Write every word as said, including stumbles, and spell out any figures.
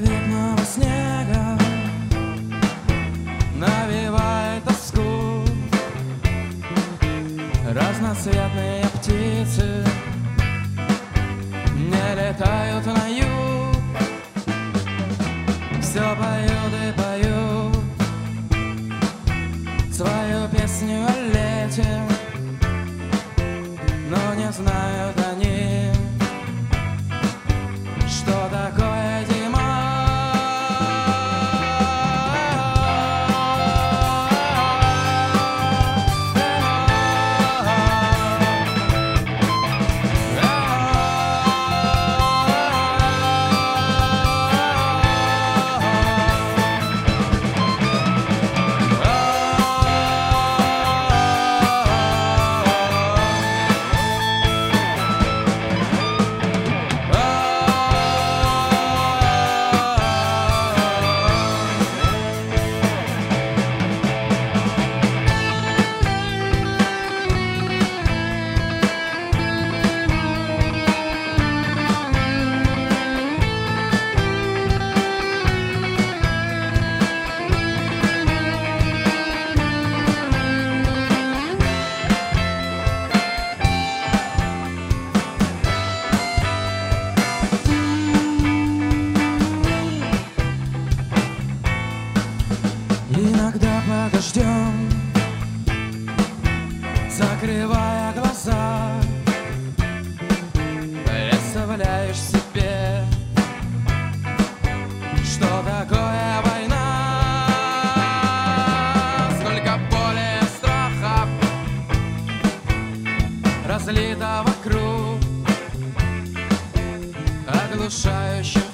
Летнего снега навевает тоску. Разноцветные птицы не летают на юг. Все поют и поют свою песню о лете, но не знают они, что такое зима. Иногда под дождем, закрывая глаза, представляешь себе, что такое война. Сколько боли и страха разлито вокруг оглушающим